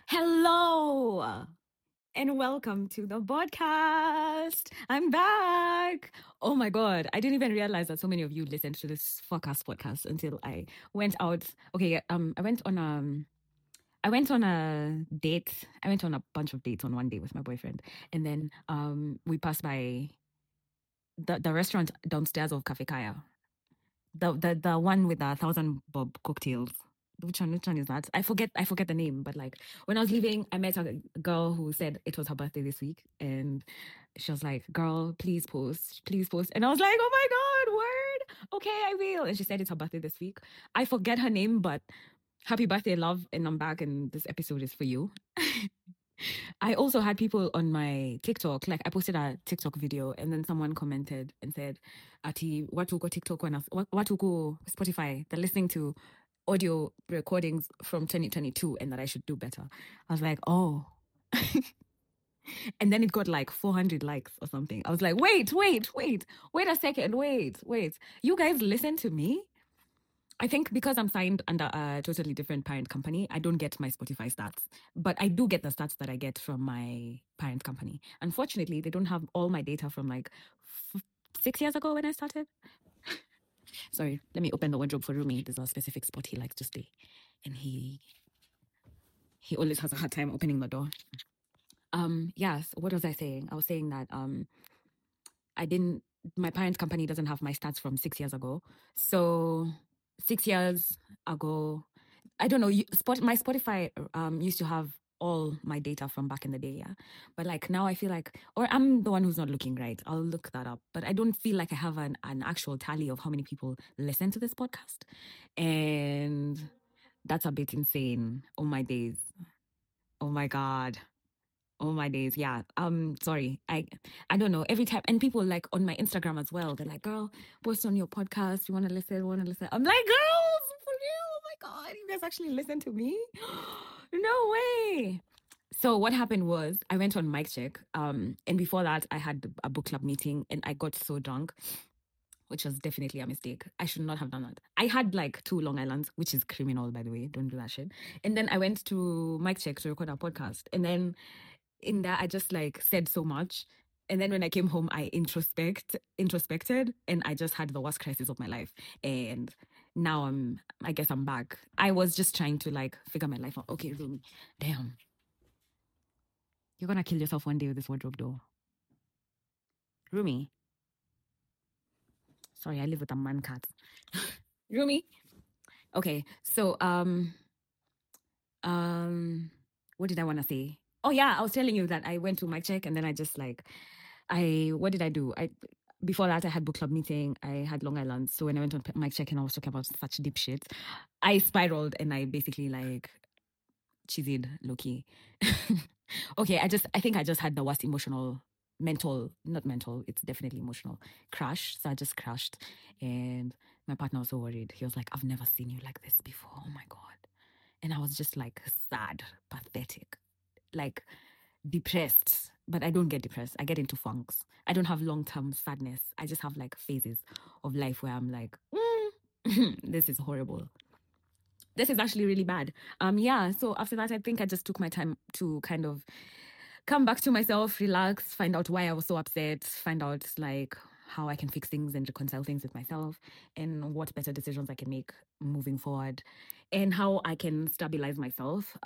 Hello and welcome to the podcast. I'm back. Oh my god, I didn't even realize that so many of you listened to this forecast podcast until I went out. Okay, I went on a date. I went on a bunch of dates on one day with my boyfriend, and then we passed by the restaurant downstairs of Cafe Kaya, the one with the 1,000 bob cocktails. Which one is that? I forget the name, but like when I was leaving, I met a girl who said it was her birthday this week, and she was like, "Girl, please post." And I was like, "Oh my god, word! Okay, I will." And she said it's her birthday this week. I forget her name, but happy birthday, love! And I'm back, and this episode is for you. I also had people on my TikTok, like I posted a TikTok video and then someone commented and said, Ati, watu uko TikTok watu uko Spotify, they're listening to audio recordings from 2022 and that I should do better. I was like, oh. And then it got like 400 likes or something. I was like, wait a second, wait. You guys listen to me? I think because I'm signed under a totally different parent company, I don't get my Spotify stats, but I do get the stats that I get from my parent company. Unfortunately, they don't have all my data from like 6 years ago when I started. Sorry, let me open the wardrobe for Rumi. There's a specific spot he likes to stay, and he always has a hard time opening the door. Yes. What was I saying? I was saying that I didn't. My parent company doesn't have my stats from 6 years ago, so 6 years ago, I don't know. My Spotify used to have all my data from back in the day, yeah. But like now, I feel like, or I'm the one who's not looking right. I'll look that up. But I don't feel like I have an actual tally of how many people listen to this podcast, and that's a bit insane. Oh my days. Oh my god. Oh my days, yeah. Sorry. I don't know. Every time, and people like on my Instagram as well, they're like, girl, post on your podcast. You wanna listen? I'm like, girls, for real? Oh my god, you guys actually listen to me? No way. So what happened was I went on mic check. And before that I had a book club meeting and I got so drunk, which was definitely a mistake. I should not have done that. I had like 2 Long Islands, which is criminal, by the way. Don't do that shit. And then I went to mic check to record a podcast. And then in that I just like said so much. And then when I came home, I introspected, and I just had the worst crisis of my life. And now I guess I'm back. I was just trying to like figure my life out. Okay, Rumi, damn, you're gonna kill yourself one day with this wardrobe door. Rumi, sorry, I live with a man cat. Rumi, okay. So what did I want to say? Oh yeah, I was telling you that I went to my check and then I just like what did I do? Before that I had book club meeting, I had Long Island. So when I went on my check and I was talking about such deep shit, I spiraled and I basically like cheesied Loki. Okay, I think I just had the worst not mental, it's definitely emotional crash. So I just crashed and my partner was so worried. He was like, I've never seen you like this before. Oh my God. And I was just like sad, pathetic, like depressed. But I don't get depressed. I get into funks. I don't have long term sadness. I just have like phases of life where I'm like, this is horrible. This is actually really bad. Yeah. So after that, I think I just took my time to kind of come back to myself, relax, find out why I was so upset, find out like how I can fix things and reconcile things with myself, and what better decisions I can make moving forward, and how I can stabilize myself.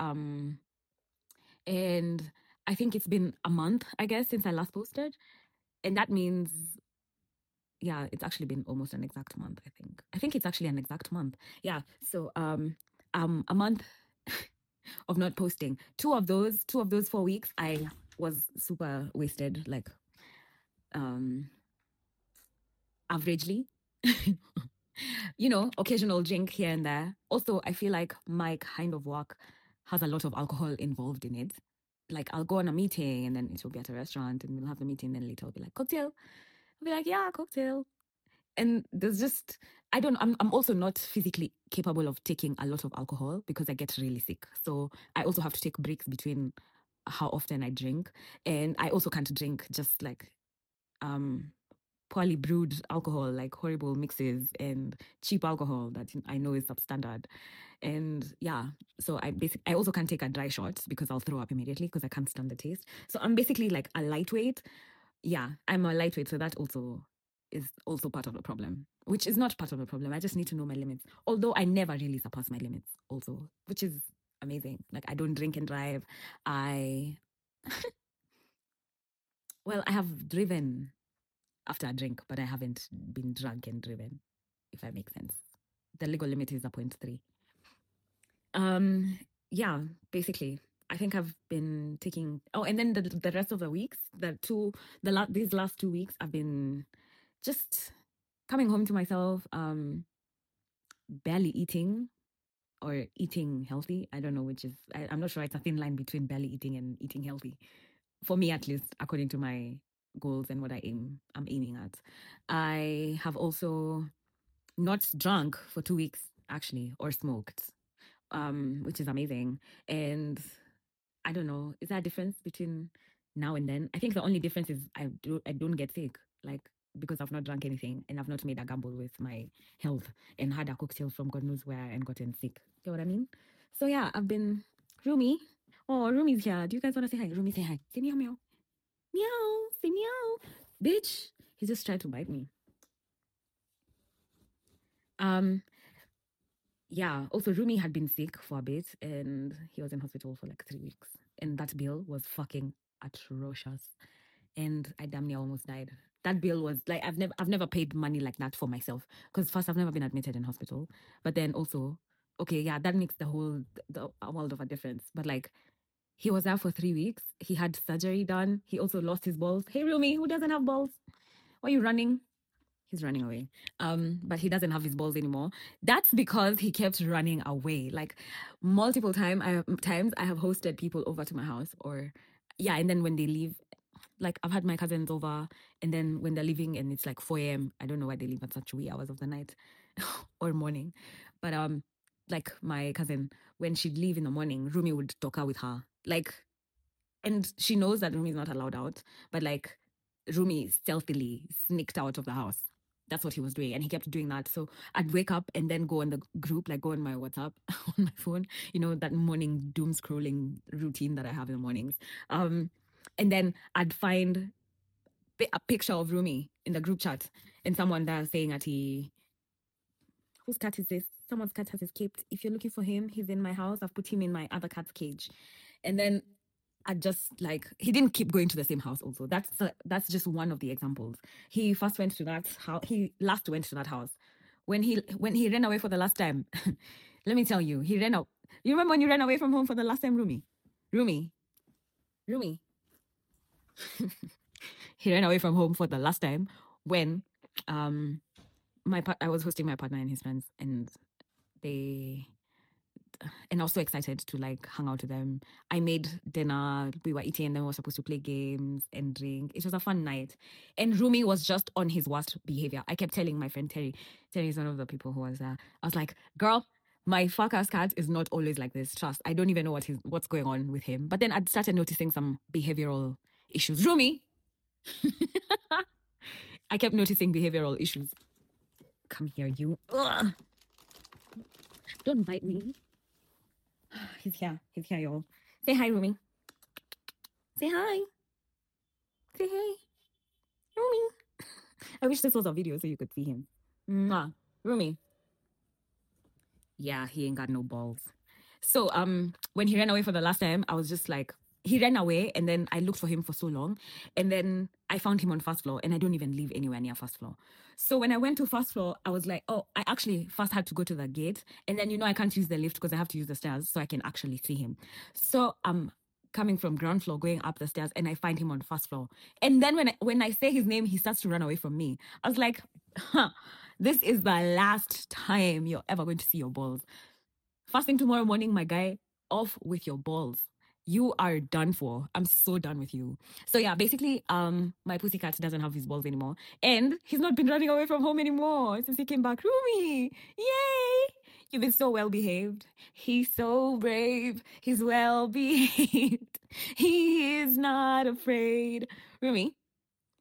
And I think it's been a month, I guess, since I last posted. And that means, yeah, it's actually been almost an exact month, I think. I think it's actually an exact month. Yeah. So a month of not posting. Two of those 4 weeks, I was super wasted, like averagely. Occasional drink here and there. Also, I feel like my kind of work has a lot of alcohol involved in it. Like I'll go on a meeting and then it will be at a restaurant and we'll have the meeting, then later I'll be like, cocktail. I'll be like, yeah, cocktail. And there's just I'm also not physically capable of taking a lot of alcohol because I get really sick. So I also have to take breaks between how often I drink. And I also can't drink just like poorly brewed alcohol, like horrible mixes and cheap alcohol that I know is substandard. And yeah, so I also can't take a dry shot because I'll throw up immediately because I can't stand the taste. So I'm basically like a lightweight. Yeah, I'm a lightweight, so that also is also part of the problem, which is not part of the problem. I just need to know my limits. Although I never really surpass my limits, also, which is amazing. Like I don't drink and drive. I well, I have driven after a drink, but I haven't been drunk and driven, if that makes sense. The legal limit is a 0.3. Um, yeah, basically. I think I've been taking and then the rest of the weeks, these last 2 weeks, I've been just coming home to myself, barely eating or eating healthy. I don't know which is I'm not sure, it's a thin line between barely eating and eating healthy. For me at least, according to my goals and what I'm aiming at. I have also not drunk for 2 weeks actually, or smoked, which is amazing. And I don't know, is there a difference between now and then? I think the only difference is I don't get sick, like because I've not drunk anything and I've not made a gamble with my health and had a cocktail from God knows where and gotten sick. You know what I mean? So yeah, I've been Rumi. Oh, Rumi's here. Do you guys want to say hi? Rumi, say hi. Say meow meow. Meow. Say meow. Bitch. He just tried to bite me. Yeah, also Rumi had been sick for a bit and he was in hospital for like 3 weeks. And that bill was fucking atrocious. And I damn near almost died. That bill was like I've never paid money like that for myself. Because first I've never been admitted in hospital. But then also, okay, yeah, that makes the a world of a difference. But like he was there for 3 weeks. He had surgery done. He also lost his balls. Hey Rumi, who doesn't have balls? Why are you running? He's running away. But he doesn't have his balls anymore. That's because he kept running away. Like multiple times I have hosted people over to my house, or yeah, and then when they leave, like I've had my cousins over, and then when they're leaving and it's like 4 a.m., I don't know why they leave at such wee hours of the night or morning. But like my cousin, when she'd leave in the morning, Rumi would talk her with her. Like, and she knows that Rumi is not allowed out, but like Rumi stealthily sneaked out of the house. That's what he was doing. And he kept doing that. So I'd wake up and then go on the group, like go on my WhatsApp on my phone, that morning doom scrolling routine that I have in the mornings. And then I'd find a picture of Rumi in the group chat and someone there saying that whose cat is this? Someone's cat has escaped. If you're looking for him, he's in my house. I've put him in my other cat's cage. And then I just like he didn't keep going to the same house. Also, that's just one of the examples. He first went to that house. He last went to that house when he ran away for the last time. Let me tell you, he ran out. You remember when you ran away from home for the last time, Rumi? He ran away from home for the last time when I was hosting my partner and his friends, and I was so excited to like hang out with them. I made dinner, we were eating, and then we were supposed to play games and drink. It was a fun night. And Rumi was just on his worst behavior. I kept telling my friend Terry is one of the people who was there. I was like, girl, my fuck ass cat is not always like this. Trust. I don't even know what's going on with him. But then I started noticing some behavioral issues. Rumi! I kept noticing behavioral issues. Come here, you. Ugh. Don't bite me. He's here, y'all. Say hi, Rumi. Say hi. Say hey. Rumi. I wish this was a video so you could see him. Mwah. Rumi. Yeah, he ain't got no balls. So when he ran away for the last time, I was just like, he ran away and then I looked for him for so long. And then I found him on first floor and I don't even live anywhere near first floor. So when I went to first floor, I was like, oh, I actually first had to go to the gate. And then, I can't use the lift because I have to use the stairs so I can actually see him. So I'm coming from ground floor, going up the stairs, and I find him on first floor. And then when I say his name, he starts to run away from me. I was like, this is the last time you're ever going to see your balls. First thing tomorrow morning, my guy, off with your balls. You are done for. I'm so done with you. So yeah, basically, my pussycat doesn't have his balls anymore. And he's not been running away from home anymore since he came back. Rumi! Yay! You've been so well behaved. He's so brave. He's well behaved. He is not afraid. Rumi,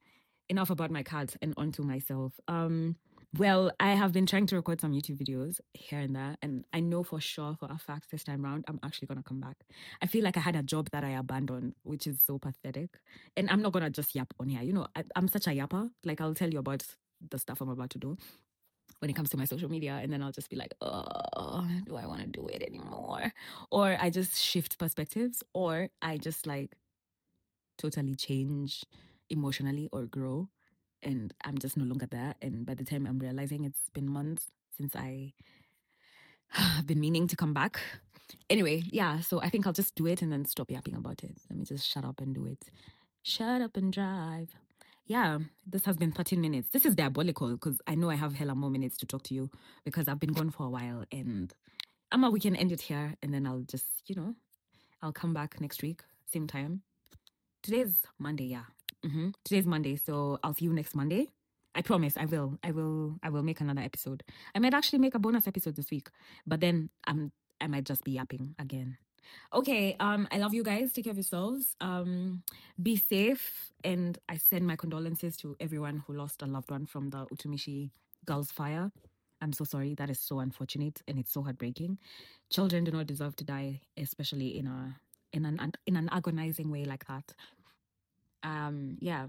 enough about my cat and onto myself. Well, I have been trying to record some YouTube videos here and there, and I know for sure for a fact this time around I'm actually gonna come back. I feel like I had a job that I abandoned, which is so pathetic. And I'm not gonna just yap on here. You know, I'm such a yapper. Like I'll tell you about the stuff I'm about to do when it comes to my social media, and then I'll just be like, oh, do I want to do it anymore? Or I just shift perspectives, or I just like totally change emotionally or grow, and I'm just no longer there. And by the time I'm realizing, it's been months since I have been meaning to come back. Anyway, yeah, so I think I'll just do it and then stop yapping about it. Let me just shut up and do it. Shut up and drive. Yeah, this has been 13 minutes. This is diabolical because I know I have hella more minutes to talk to you because I've been gone for a while, and we can end it here and then I'll just, I'll come back next week, same time. Today's Monday, yeah. Today's Monday, so I'll see you next Monday. I promise I will. I will make another episode. I might actually make a bonus episode this week, but then I might just be yapping again. Okay, I love you guys. Take care of yourselves. Be safe, and I send my condolences to everyone who lost a loved one from the Utumishi Girls fire. I'm so sorry. That is so unfortunate, and it's so heartbreaking. Children do not deserve to die, especially in an agonizing way like that. Yeah,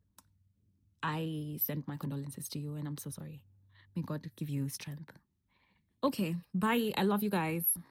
I send my condolences to you, and I'm so sorry. May God give you strength. Okay, bye. I love you guys.